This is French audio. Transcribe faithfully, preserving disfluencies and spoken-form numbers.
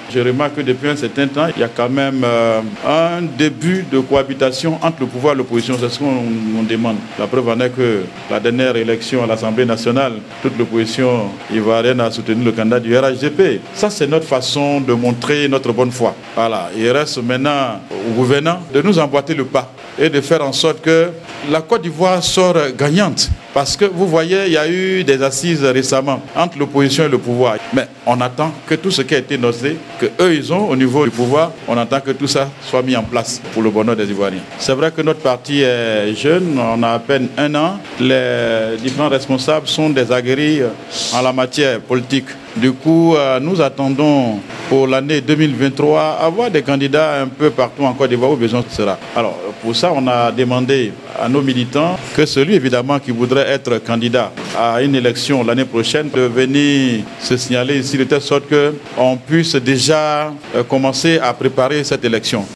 Je remarque que depuis un certain temps, il y a quand même euh, un début de cohabitation entre le pouvoir et l'opposition. C'est ce qu'on demande. La preuve en est que la dernière élection à l'Assemblée nationale, toute l'opposition ivoirienne a soutenu le candidat du R H D P. Ça, c'est notre façon de montrer notre bonne foi. Voilà. Il reste maintenant au gouvernant de nous emboîter le pas et de faire en sorte que la Côte d'Ivoire sort gagnante. Parce que vous voyez, il y a eu des assises récemment entre l'opposition et le pouvoir. Mais on attend que tout ce qui a été noté, que eux ils ont au niveau du pouvoir, on attend que tout ça soit mis en place pour le bonheur des Ivoiriens. C'est vrai que notre parti est jeune, on a à peine un an. Les différents responsables sont des aguerris en la matière politique. Du coup, nous attendons pour l'année deux mille vingt-trois avoir des candidats un peu partout en Côte d'Ivoire où besoin sera. Alors, pour ça, on a demandé à nos militants que celui, évidemment, qui voudrait être candidat à une élection l'année prochaine, de venir se signaler ici de telle sorte qu'on puisse déjà commencer à préparer cette élection.